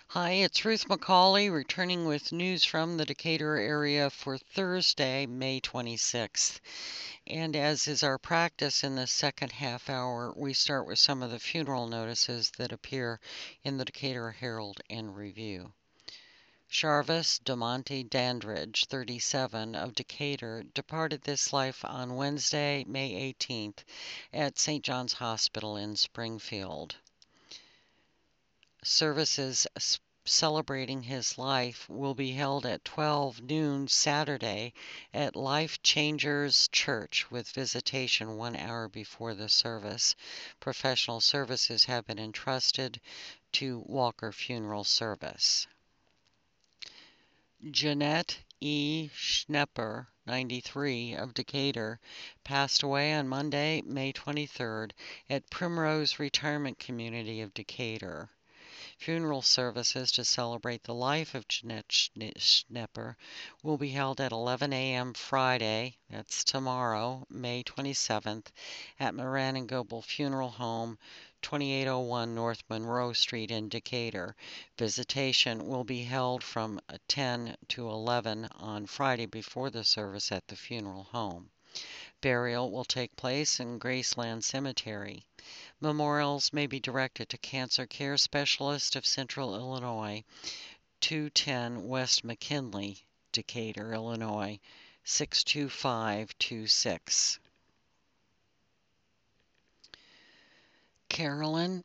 Hi, it's Ruth McCauley returning with news from the Decatur area for Thursday, May 26th. And as is our practice in the second half hour, we start with some of the funeral notices that appear in the Decatur Herald and Review. Charvis DeMonte Dandridge, 37, of Decatur, departed this life on Wednesday, May 18th, at St. John's Hospital in Springfield. Services celebrating his life will be held at 12 noon Saturday at Life Changers Church with visitation 1 hour before the service. Professional services have been entrusted to Walker Funeral Service. Jeanette E. Schnepper, 93, of Decatur, passed away on Monday, May 23rd, at Primrose Retirement Community of Decatur. Funeral services to celebrate the life of Jeanette Schnepper will be held at 11 a.m. Friday, that's tomorrow, May 27th, at Moran and Goebel Funeral Home, 2801 North Monroe Street in Decatur. Visitation will be held from 10 to 11 on Friday before the service at the funeral home. Burial will take place in Graceland Cemetery. Memorials may be directed to Cancer Care Specialist of Central Illinois, 210 West McKinley, Decatur, Illinois, 62526. Carolyn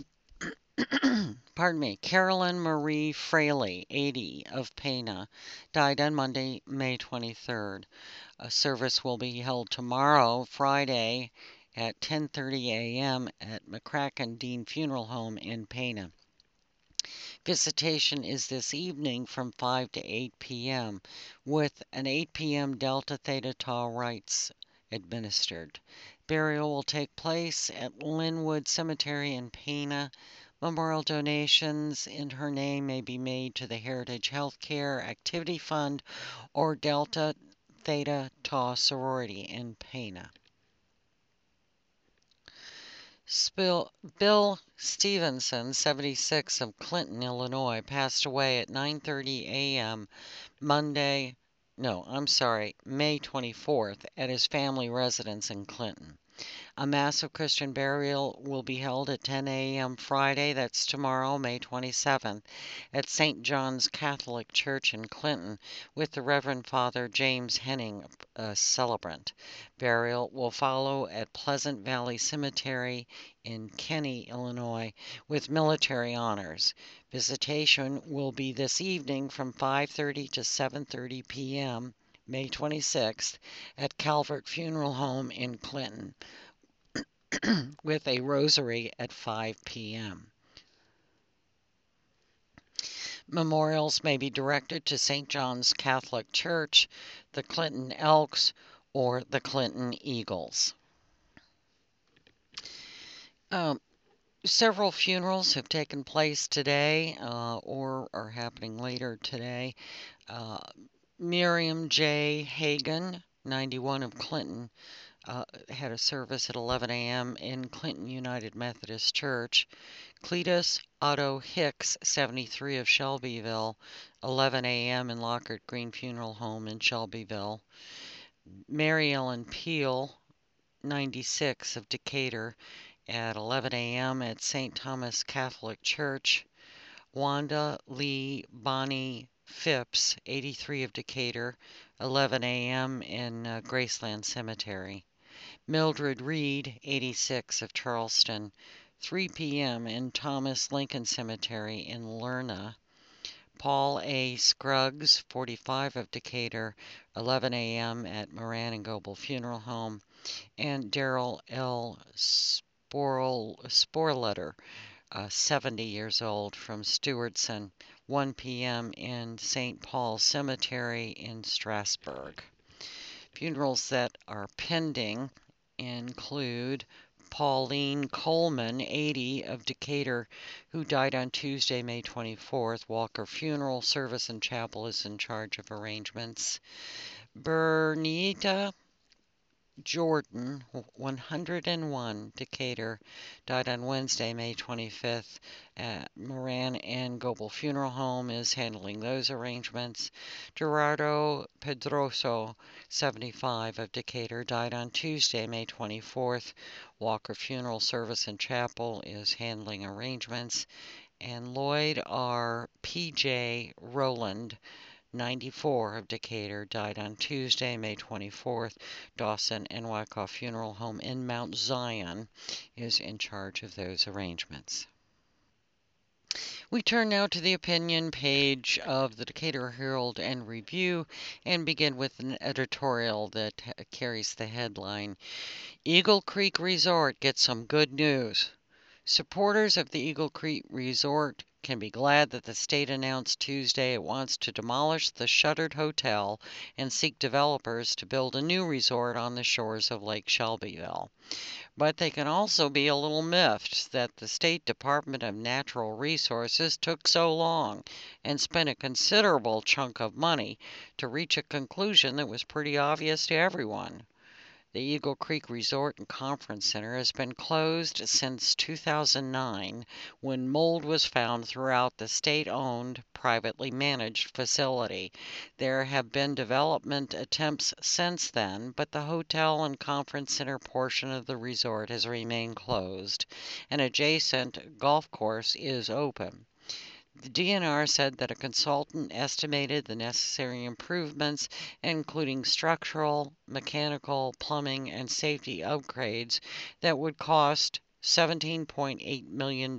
Marie Fraley, 80, of Pana, died on Monday, May 23rd. A service will be held tomorrow, Friday, at 10:30 a.m. at McCracken Dean Funeral Home in Pana. Visitation is this evening from 5 to 8 p.m. with an 8 p.m. Delta Theta Tau rites administered. Burial will take place at Linwood Cemetery in Pana. Memorial donations in her name may be made to the Heritage Healthcare Activity Fund or Delta Theta Tau Sorority in Pana. Bill Stevenson, 76, of Clinton, Illinois, passed away at 9:30 a.m. May 24th at his family residence in Clinton. A massive Christian burial will be held at 10 a.m. Friday, that's tomorrow, May 27th, at St. John's Catholic Church in Clinton, with the Reverend Father James Henning, a celebrant. Burial will follow at Pleasant Valley Cemetery in Kenny, Illinois, with military honors. Visitation will be this evening from 5:30 to 7:30 p.m. May 26th, at Calvert Funeral Home in Clinton, with a rosary at 5 p.m. Memorials may be directed to St. John's Catholic Church, the Clinton Elks, or the Clinton Eagles. Several funerals have taken place today or are happening later today. Miriam J. Hagan, 91, of Clinton, had a service at 11 a.m. in Clinton United Methodist Church. Cletus Otto Hicks, 73, of Shelbyville, 11 a.m. in Lockhart Green Funeral Home in Shelbyville. Mary Ellen Peel, 96, of Decatur, at 11 a.m. at St. Thomas Catholic Church. Wanda Lee Bonnie Phipps, 83, of Decatur, 11 a.m. in Graceland Cemetery. Mildred Reed, 86, of Charleston, 3 p.m. in Thomas Lincoln Cemetery in Lerna. Paul A. Scruggs, 45, of Decatur, 11 a.m. at Moran and Goebel Funeral Home. And Darrell L. Sporletter, 70 years old, from Stewardson, 1 p.m. in St. Paul's Cemetery in Strasburg. Funerals that are pending include Pauline Coleman, 80, of Decatur, who died on Tuesday, May 24th. Walker Funeral Service and Chapel is in charge of arrangements. Bernita Jordan, 101, Decatur, died on Wednesday, May 25th. Moran and Goebel Funeral Home is handling those arrangements. Gerardo Pedroso, 75, of Decatur, died on Tuesday, May 24th. Walker Funeral Service and Chapel is handling arrangements. And Lloyd R. P.J. Rowland, 94, of Decatur, died on Tuesday, May 24th. Dawson and Wyckoff Funeral Home in Mount Zion is in charge of those arrangements. We turn now to the opinion page of the Decatur Herald and Review and begin with an editorial that carries the headline, Eagle Creek Resort gets some good news. Supporters of the Eagle Creek Resort can be glad that the state announced Tuesday it wants to demolish the shuttered hotel and seek developers to build a new resort on the shores of Lake Shelbyville. But they can also be a little miffed that the State Department of Natural Resources took so long and spent a considerable chunk of money to reach a conclusion that was pretty obvious to everyone. The Eagle Creek Resort and Conference Center has been closed since 2009 when mold was found throughout the state-owned, privately managed facility. There have been development attempts since then, but the hotel and conference center portion of the resort has remained closed. An adjacent golf course is open. The DNR said that a consultant estimated the necessary improvements, including structural, mechanical, plumbing, and safety upgrades, that would cost $17.8 million.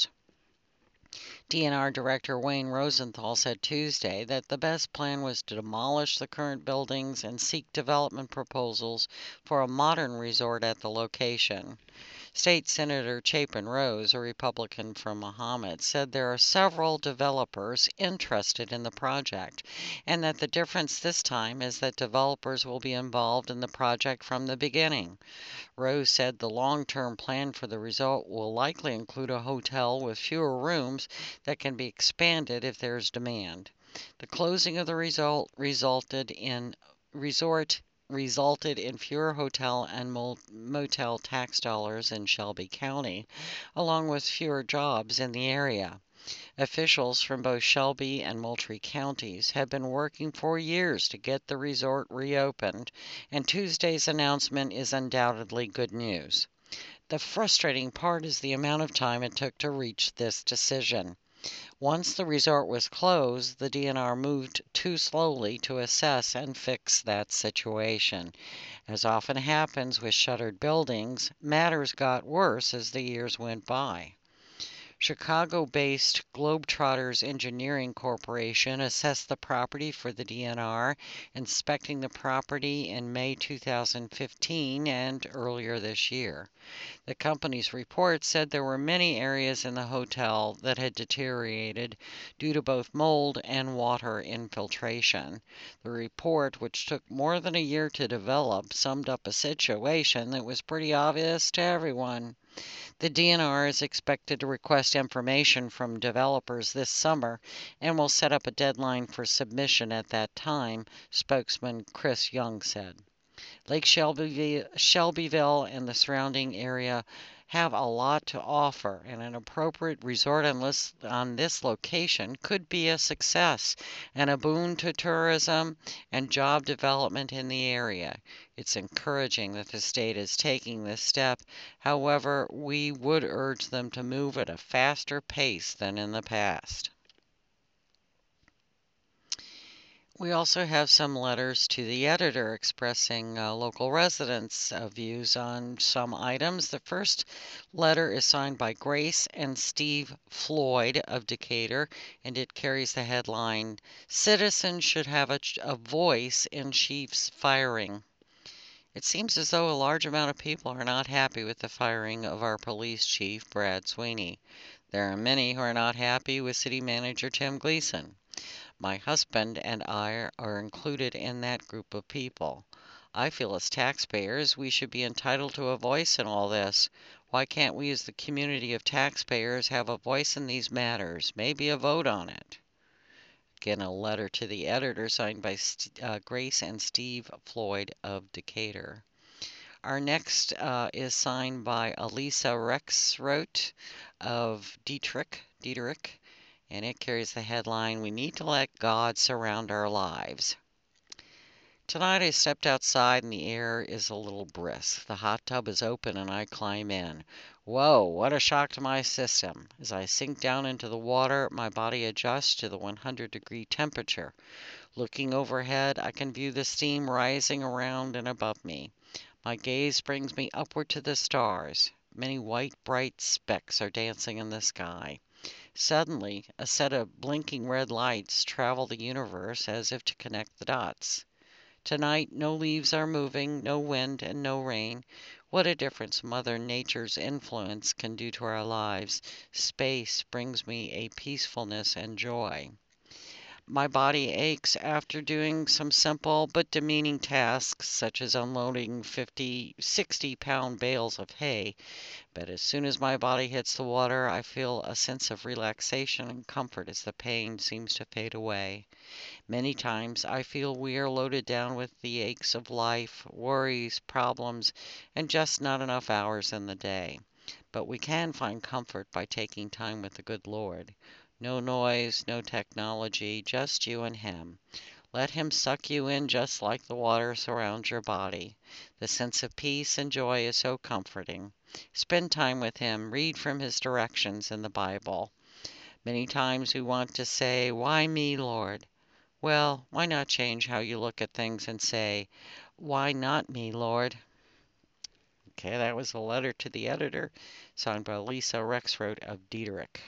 DNR Director Wayne Rosenthal said Tuesday that the best plan was to demolish the current buildings and seek development proposals for a modern resort at the location. State Senator Chapin Rose, a Republican from Mahomet, said there are several developers interested in the project, and that the difference this time is that developers will be involved in the project from the beginning. Rose said the long-term plan for the resort will likely include a hotel with fewer rooms that can be expanded if there's demand. The closing of the resort resulted in fewer hotel and motel tax dollars in Shelby County, along with fewer jobs in the area. Officials from both Shelby and Moultrie counties have been working for years to get the resort reopened, and Tuesday's announcement is undoubtedly good news. The frustrating part is the amount of time it took to reach this decision. Once the resort was closed, the DNR moved too slowly to assess and fix that situation. As often happens with shuttered buildings, matters got worse as the years went by. Chicago-based Globetrotters Engineering Corporation assessed the property for the DNR, inspecting the property in May 2015 and earlier this year. The company's report said there were many areas in the hotel that had deteriorated due to both mold and water infiltration. The report, which took more than a year to develop, summed up a situation that was pretty obvious to everyone. The DNR is expected to request information from developers this summer and will set up a deadline for submission at that time, spokesman Chris Young said. Lake Shelbyville and the surrounding area have a lot to offer, and an appropriate resort on this location could be a success and a boon to tourism and job development in the area. It's encouraging that the state is taking this step. However, we would urge them to move at a faster pace than in the past. We also have some letters to the editor expressing local residents' views on some items. The first letter is signed by Grace and Steve Floyd of Decatur, and it carries the headline, Citizens Should Have a Voice in Chiefs Firing. It seems as though a large amount of people are not happy with the firing of our police chief, Brad Sweeney. There are many who are not happy with City Manager Tim Gleason. My husband and I are included in that group of people. I feel as taxpayers we should be entitled to a voice in all this. Why can't we as the community of taxpayers have a voice in these matters, maybe a vote on it? Again, a letter to the editor signed by Grace and Steve Floyd of Decatur. Our next is signed by Elisa Rexroth of Dietrich, and it carries the headline, "We need to let God surround our lives." Tonight I stepped outside and the air is a little brisk. The hot tub is open and I climb in. Whoa, what a shock to my system. As I sink down into the water, my body adjusts to the 100-degree temperature. Looking overhead, I can view the steam rising around and above me. My gaze brings me upward to the stars. Many white, bright specks are dancing in the sky. Suddenly, a set of blinking red lights travel the universe as if to connect the dots. Tonight, no leaves are moving, no wind, and no rain. What a difference Mother Nature's influence can do to our lives. Space brings me a peacefulness and joy. My body aches after doing some simple but demeaning tasks, such as unloading 50, 60-pound bales of hay. But as soon as my body hits the water, I feel a sense of relaxation and comfort as the pain seems to fade away. Many times I feel we are loaded down with the aches of life, worries, problems, and just not enough hours in the day. But we can find comfort by taking time with the good Lord. No noise, no technology, just you and Him. Let Him suck you in just like the water surrounds your body. The sense of peace and joy is so comforting. Spend time with Him, read from His directions in the Bible. Many times we want to say, "Why me, Lord?" Well, why not change how you look at things and say, "Why not me, Lord?" Okay, that was a letter to the editor, signed by Lisa Rexroth of Dietrich.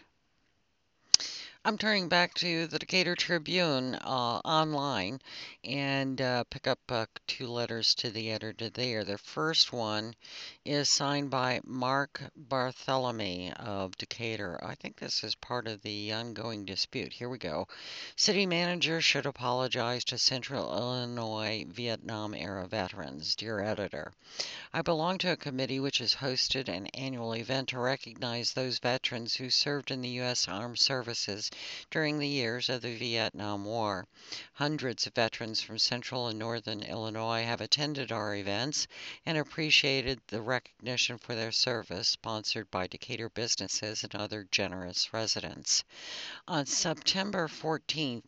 I'm turning back to the Decatur Tribune online and pick up two letters to the editor there. The first one is signed by Mark Bartholomew of Decatur. I think this is part of the ongoing dispute. Here we go. City manager should apologize to Central Illinois Vietnam era veterans. Dear editor, I belong to a committee which has hosted an annual event to recognize those veterans who served in the U.S. Armed Services during the years of the Vietnam War. Hundreds of veterans from central and northern Illinois have attended our events and appreciated the recognition for their service, sponsored by Decatur businesses and other generous residents. On September 14th,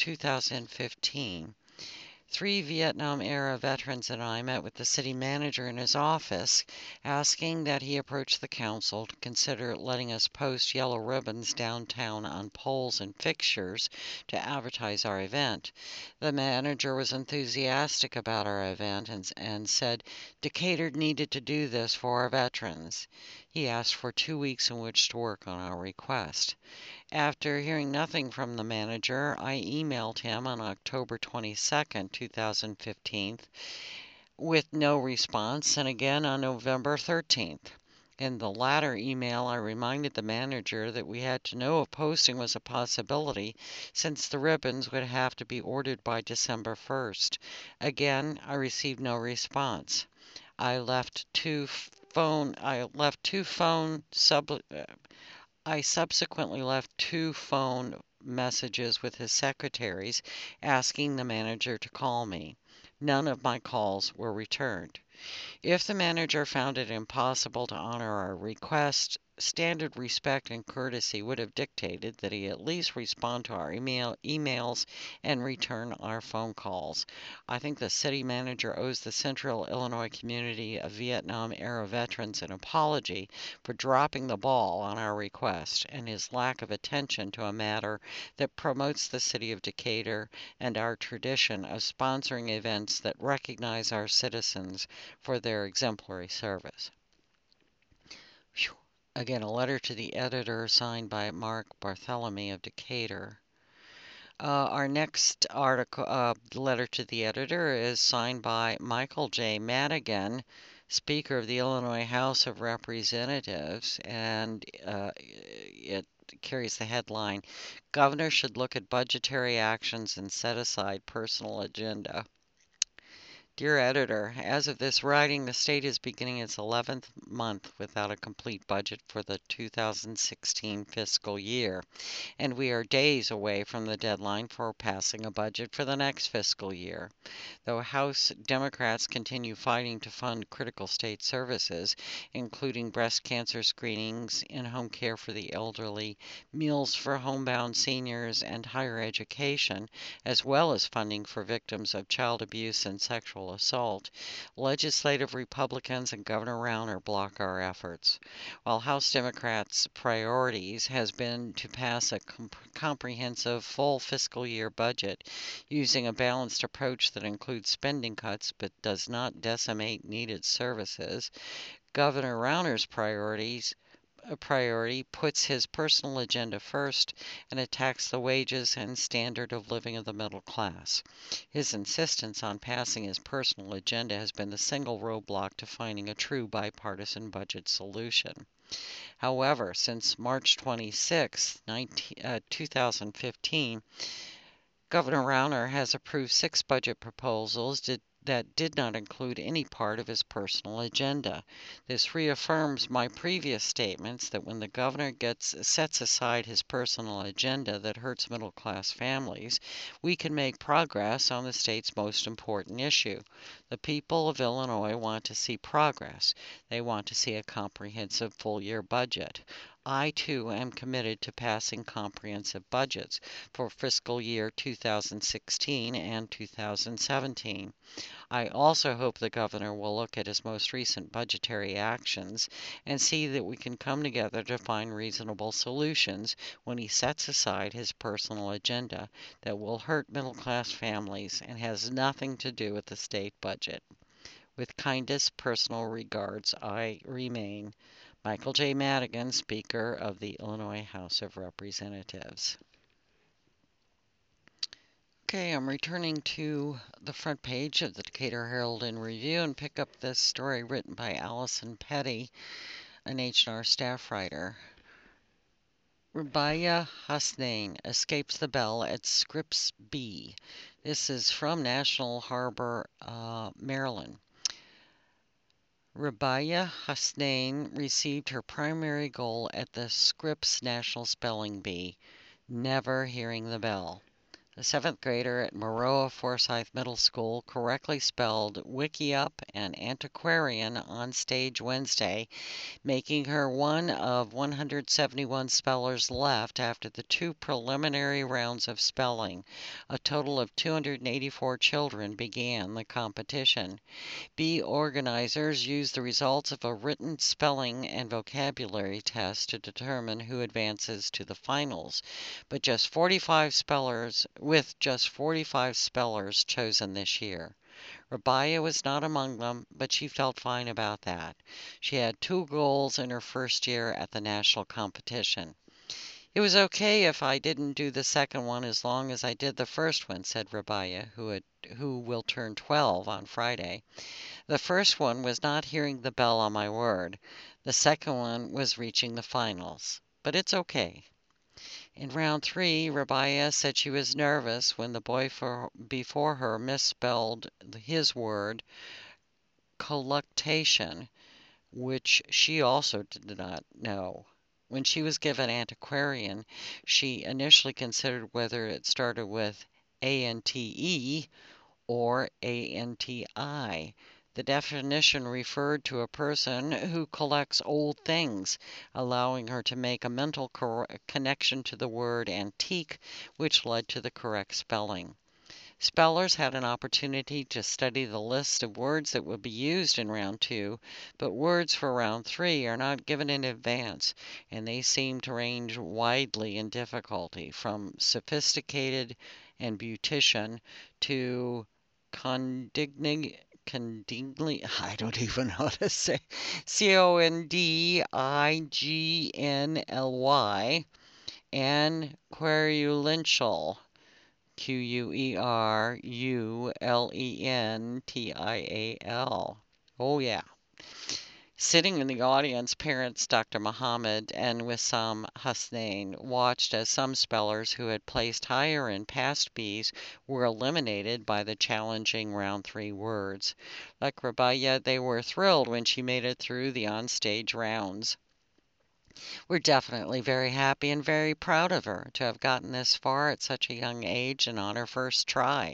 2015, 3 Vietnam-era veterans and I met with the city manager in his office, asking that he approach the council to consider letting us post yellow ribbons downtown on poles and fixtures to advertise our event. The manager was enthusiastic about our event and said Decatur needed to do this for our veterans. He asked for 2 weeks in which to work on our request. After hearing nothing from the manager, I emailed him on October 22nd, 2015, with no response, and again on November 13th. In the latter email, I reminded the manager that we had to know if posting was a possibility, since the ribbons would have to be ordered by December 1st. Again, I received no response. I subsequently left 2 phone messages with his secretaries asking the manager to call me. None of my calls were returned. If the manager found it impossible to honor our request, standard respect and courtesy would have dictated that he at least respond to our emails and return our phone calls. I think the city manager owes the Central Illinois community of Vietnam-era veterans an apology for dropping the ball on our request and his lack of attention to a matter that promotes the city of Decatur and our tradition of sponsoring events that recognize our citizens for their exemplary service. Whew. Again, a letter to the editor signed by Mark Bartholomew of Decatur. Our next article, letter to the editor, is signed by Michael J. Madigan, Speaker of the Illinois House of Representatives, and it carries the headline, "Governor should look at budgetary actions and set aside personal agenda." Dear Editor, as of this writing, the state is beginning its 11th month without a complete budget for the 2016 fiscal year, and we are days away from the deadline for passing a budget for the next fiscal year. Though House Democrats continue fighting to fund critical state services, including breast cancer screenings, in-home care for the elderly, meals for homebound seniors, and higher education, as well as funding for victims of child abuse and sexual assault, legislative Republicans and Governor Rauner block our efforts. While House Democrats' priorities has been to pass a comprehensive full fiscal year budget using a balanced approach that includes spending cuts but does not decimate needed services, Governor Rauner's priority puts his personal agenda first and attacks the wages and standard of living of the middle class. His insistence on passing his personal agenda has been the single roadblock to finding a true bipartisan budget solution. However, since March 26, 2015, Governor Rauner has approved 6 budget proposals that did not include any part of his personal agenda. This reaffirms my previous statements that when the governor sets aside his personal agenda that hurts middle-class families, we can make progress on the state's most important issue. The people of Illinois want to see progress. They want to see a comprehensive full-year budget. I, too, am committed to passing comprehensive budgets for fiscal year 2016 and 2017. I also hope the governor will look at his most recent budgetary actions and see that we can come together to find reasonable solutions when he sets aside his personal agenda that will hurt middle-class families and has nothing to do with the state budget. With kindest personal regards, I remain Michael J. Madigan, Speaker of the Illinois House of Representatives. Okay, I'm returning to the front page of the Decatur Herald and Review and pick up this story written by Allison Petty, an H&R staff writer. Rabia Hasnain escapes the bell at Scripps B. This is from National Harbor, Maryland. Rabia Hasnain received her primary goal at the Scripps National Spelling Bee, never hearing the bell. The 7th grader at Maroa Forsyth Middle School correctly spelled Wickiup and antiquarian on stage Wednesday, making her one of 171 spellers left after the 2 preliminary rounds of spelling. A total of 284 children began the competition. Bee organizers used the results of a written spelling and vocabulary test to determine who advances to the finals, but just 45 spellers chosen this year. Rabia was not among them, but she felt fine about that. She had 2 goals in her first year at the national competition. It was okay if I didn't do the second one as long as I did the first one, said Rabia, who will turn 12 on Friday. The first one was not hearing the bell on my word. The second one was reaching the finals. But it's okay. In round 3, Rabia said she was nervous when the boy before her misspelled his word, colluctation, which she also did not know. When she was given antiquarian, she initially considered whether it started with A-N-T-E or A-N-T-I. The definition referred to a person who collects old things, allowing her to make a mental connection to the word antique, which led to the correct spelling. Spellers had an opportunity to study the list of words that would be used in round 2, but words for round 3 are not given in advance, and they seem to range widely in difficulty, from sophisticated and beautician to condigny, I don't even know how to say, Condignly, and querulential, Querulential. Oh, yeah. Sitting in the audience, parents Dr. Muhammad and Wissam Hussain watched as some spellers who had placed higher in past Bs were eliminated by the challenging round 3 words. Like Rabaya, they were thrilled when she made it through the onstage rounds. We're definitely very happy and very proud of her to have gotten this far at such a young age and on her first try,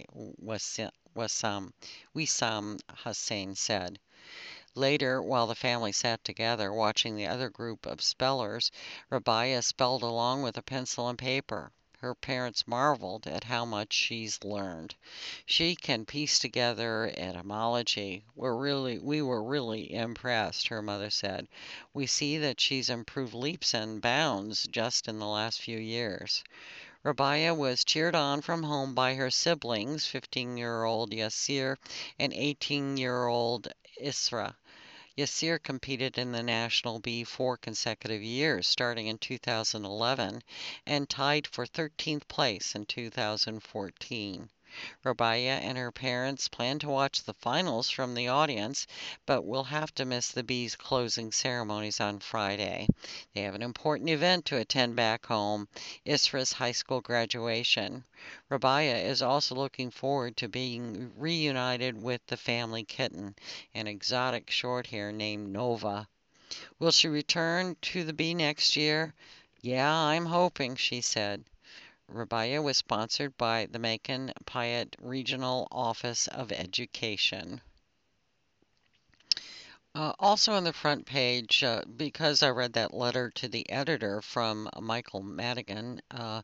Wissam Hussain said. Later, while the family sat together watching the other group of spellers, Rabaya spelled along with a pencil and paper. Her parents marveled at how much she's learned. She can piece together etymology. We were really impressed, her mother said. We see that she's improved leaps and bounds just in the last few years. Rabaya was cheered on from home by her siblings, 15-year-old Yasir and 18-year-old Isra. Yasir competed in the National B 4 consecutive years, starting in 2011, and tied for 13th place in 2014. Rabaya and her parents plan to watch the finals from the audience, but will have to miss the Bees' closing ceremonies on Friday. They have an important event to attend back home, Isra's high school graduation. Rabaya is also looking forward to being reunited with the family kitten, an exotic shorthair named Nova. Will she return to the Bee next year? Yeah, I'm hoping, she said. Rabaya was sponsored by the Macon Piatt Regional Office of Education. Also on the front page, because I read that letter to the editor from Michael Madigan,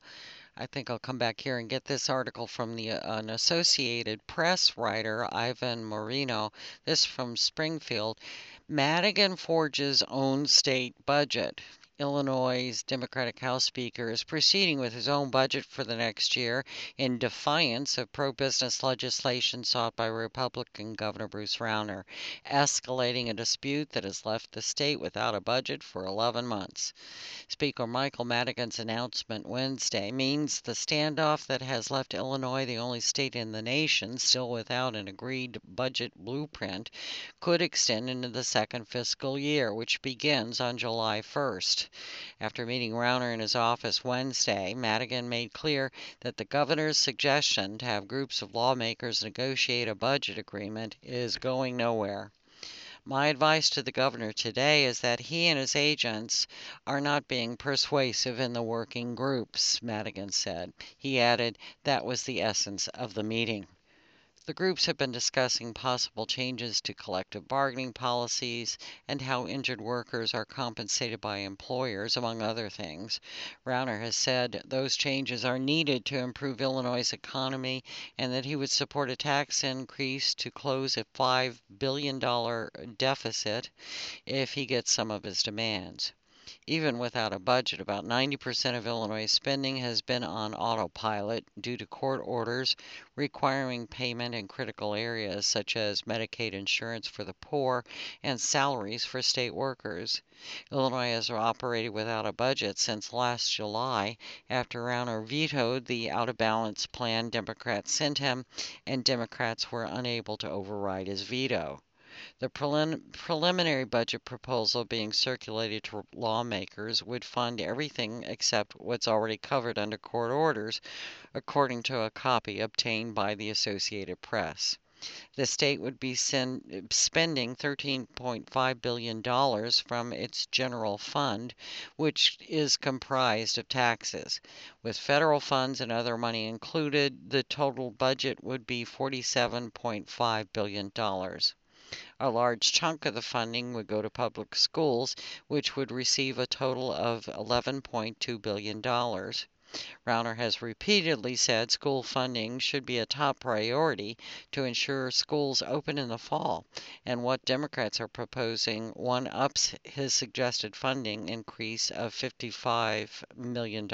I think I'll come back here and get this article from an Associated Press writer, Ivan Moreno. This from Springfield. Madigan forges own state budget. Illinois' Democratic House Speaker is proceeding with his own budget for the next year in defiance of pro-business legislation sought by Republican Governor Bruce Rauner, escalating a dispute that has left the state without a budget for 11 months. Speaker Michael Madigan's announcement Wednesday means the standoff that has left Illinois the only state in the nation still without an agreed budget blueprint could extend into the second fiscal year, which begins on July 1st. After meeting Rauner in his office Wednesday, Madigan made clear that the governor's suggestion to have groups of lawmakers negotiate a budget agreement is going nowhere. My advice to the governor today is that he and his agents are not being persuasive in the working groups, Madigan said. He added that was the essence of the meeting. The groups have been discussing possible changes to collective bargaining policies and how injured workers are compensated by employers, among other things. Rauner has said those changes are needed to improve Illinois' economy and that he would support a tax increase to close a $5 billion deficit if he gets some of his demands. Even without a budget, about 90% of Illinois spending has been on autopilot due to court orders requiring payment in critical areas such as Medicaid insurance for the poor and salaries for state workers. Illinois has operated without a budget since last July after Rauner vetoed the out of balance plan Democrats sent him, and Democrats were unable to override his veto. The preliminary budget proposal being circulated to lawmakers would fund everything except what's already covered under court orders, according to a copy obtained by the Associated Press. The state would be spending $13.5 billion from its general fund, which is comprised of taxes. With federal funds and other money included, the total budget would be $47.5 billion. A large chunk of the funding would go to public schools, which would receive a total of $11.2 billion. Rauner has repeatedly said school funding should be a top priority to ensure schools open in the fall, and what Democrats are proposing one-ups his suggested funding increase of $55 million.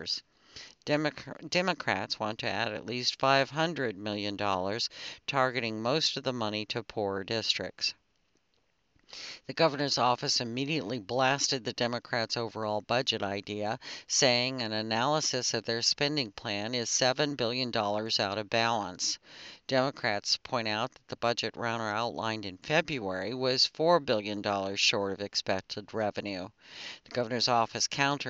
Democrats want to add at least $500 million, targeting most of the money to poorer districts. The governor's office immediately blasted the Democrats' overall budget idea, saying an analysis of their spending plan is $7 billion out of balance. Democrats point out that the budget Rauner outlined in February was $4 billion short of expected revenue. The governor's office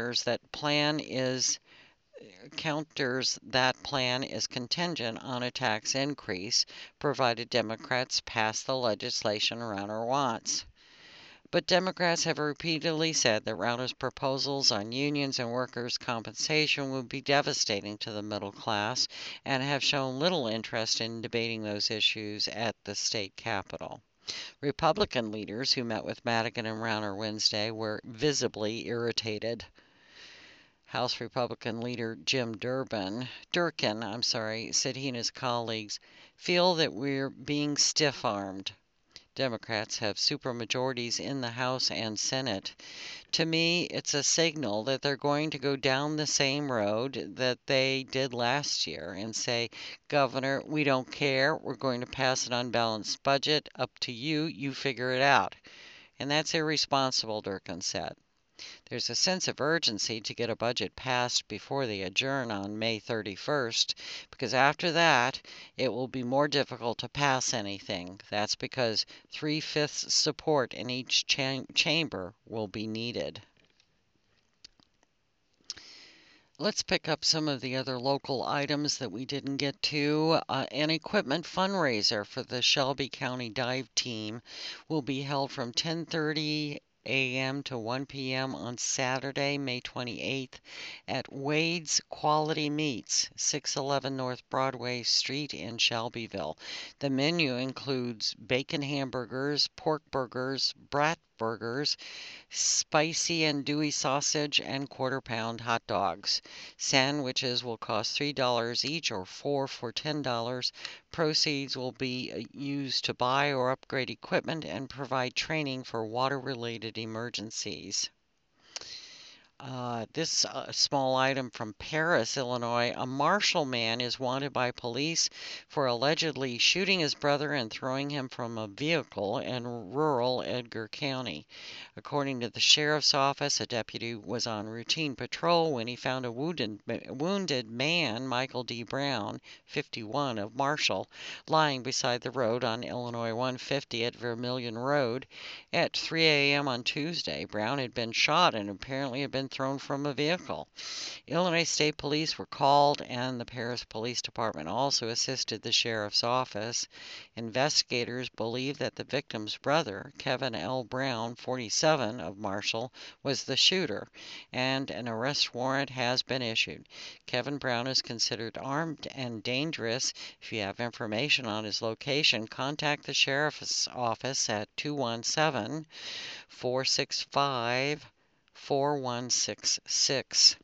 counters that plan is contingent on a tax increase, provided Democrats pass the legislation Rauner wants. But Democrats have repeatedly said that Rauner's proposals on unions and workers' compensation would be devastating to the middle class and have shown little interest in debating those issues at the state capitol. Republican leaders who met with Madigan and Rauner Wednesday were visibly irritated. House Republican leader Jim Durkin, said he and his colleagues feel that we're being stiff-armed. Democrats have supermajorities in the House and Senate. To me, it's a signal that they're going to go down the same road that they did last year and say, Governor, we don't care. We're going to pass an unbalanced budget. Up to you. You figure it out. And that's irresponsible, Durkin said. There's a sense of urgency to get a budget passed before they adjourn on May 31st, because after that, it will be more difficult to pass anything. That's because 3/5 support in each chamber will be needed. Let's pick up some of the other local items that we didn't get to. An equipment fundraiser for the Shelby County Dive Team will be held from 10:30 a.m. to 1 p.m. on Saturday, May 28th at Wade's Quality Meats, 611 North Broadway Street in Shelbyville. The menu includes bacon hamburgers, pork burgers, brat burgers, spicy and dewy sausage, and quarter-pound hot dogs. Sandwiches will cost $3 each or 4 for $10. Proceeds will be used to buy or upgrade equipment and provide training for water-related emergencies. This small item from Paris, Illinois. A Marshall man is wanted by police for allegedly shooting his brother and throwing him from a vehicle in rural Edgar County. According to the sheriff's office, a deputy was on routine patrol when he found a wounded man, Michael D. Brown, 51, of Marshall, lying beside the road on Illinois 150 at Vermilion Road at 3 a.m. on Tuesday. Brown had been shot and apparently had been thrown from a vehicle. Illinois State Police were called, and the Paris Police Department also assisted the sheriff's office. Investigators believe that the victim's brother, Kevin L. Brown, 47, of Marshall, was the shooter, and an arrest warrant has been issued. Kevin Brown is considered armed and dangerous. If you have information on his location, contact the sheriff's office at 217-465-4166.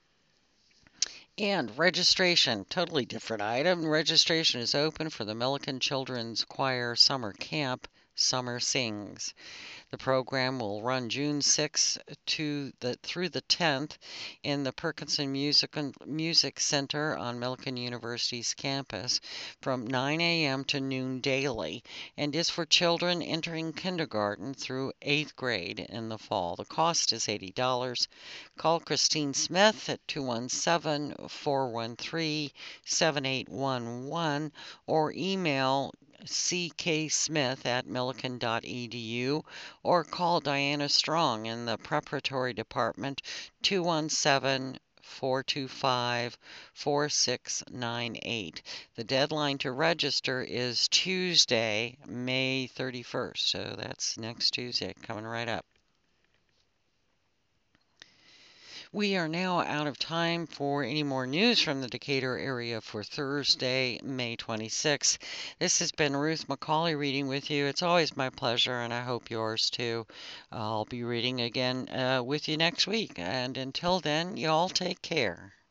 And registration, totally different item. Registration is open for the Milliken Children's Choir Summer Camp, Summer Sings. The program will run June 6th through the 10th in the Perkinson Music Center on Milliken University's campus from 9 a.m. to noon daily, and is for children entering kindergarten through 8th grade in the fall. The cost is $80. Call Christine Smith at 217-413-7811 or email cksmith@milliken.edu or call Diana Strong in the preparatory department 217-425-4698. The deadline to register is Tuesday, May 31st, so that's next Tuesday, coming right up. We are now out of time for any more news from the Decatur area for Thursday, May 26th. This has been Ruth McCauley reading with you. It's always my pleasure, and I hope yours too. I'll be reading again with you next week. And until then, you all take care.